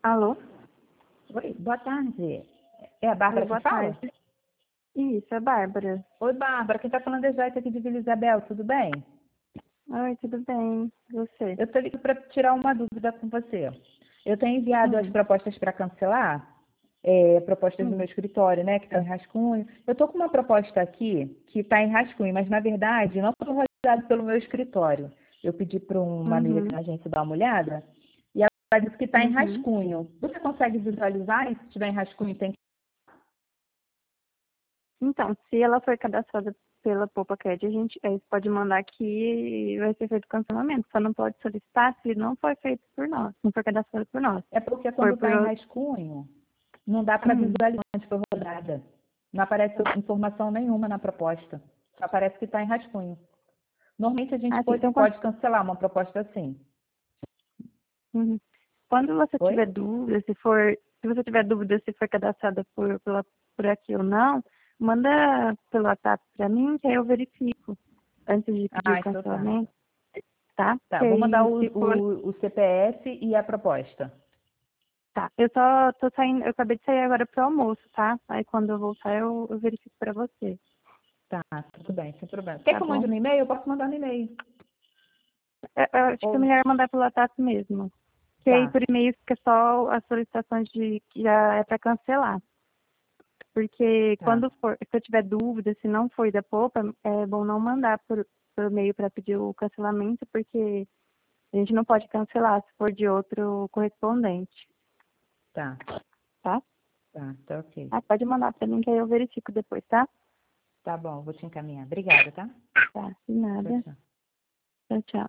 Alô? Oi, boa tarde. É a Oi, Bárbara que boa fala? tarde. Isso, é Bárbara. Oi, Bárbara. Quem está falando é Joyce aqui de Vila Isabel, tudo bem? Oi, tudo bem? E você? Eu estou aqui para tirar uma dúvida com você. Eu tenho enviado as Hum, propostas para cancelar, propostas do meu hum, escritório, né, que estão em rascunho. Eu estou com uma proposta aqui que está em rascunho, mas na verdade não foi rodada pelo meu escritório. Eu pedi para uma amiga aqui uhum, na agência dar uma olhada e ela disse que está em uhum. rascunho. Você consegue visualizar? E se estiver em rascunho, tem que... Então, se ela foi cadastrada pela PopaCred, a gente pode mandar aqui e vai ser feito cancelamento. Só não pode solicitar se não foi feito por nós, não foi cadastrado por nós. É porque Foi quando por está em outro. rascunho, não dá para visualizar onde foi rodada. Não aparece informação nenhuma na proposta. Só aparece que está em rascunho. Normalmente a gente Assim, então, pode cancelar uma proposta assim. uhum. Quando você Oi? tiver dúvida, se você tiver dúvida se foi cadastrada por aqui ou não, manda pelo WhatsApp para mim, que aí eu verifico antes de pedir o Ah, então tá. cancelamento, tá? Tá, Que vou mandar aí, se for, o CPF e a proposta. tá. Eu só tô saindo, eu acabei de sair agora pro almoço, tá? Aí quando eu voltar, eu verifico para você, Tá, tudo bem, sem problema. Quer tá que eu mande bom? no e-mail? Eu posso mandar no e-mail. Eu acho que é Ou... melhor mandar pelo WhatsApp mesmo. Que aí Tá, por e-mail fica só as solicitações de que já é para cancelar. Porque tá, se eu tiver dúvida, se não foi da Popa, é bom não mandar por e-mail para pedir o cancelamento, porque a gente não pode cancelar se for de outro correspondente, tá, tá? tá ok. Ah, pode mandar para mim que aí eu verifico depois, tá? Tá bom, vou te encaminhar. Obrigada, tá? Tá, de Tchau, nada. tchau. Tchau, tchau.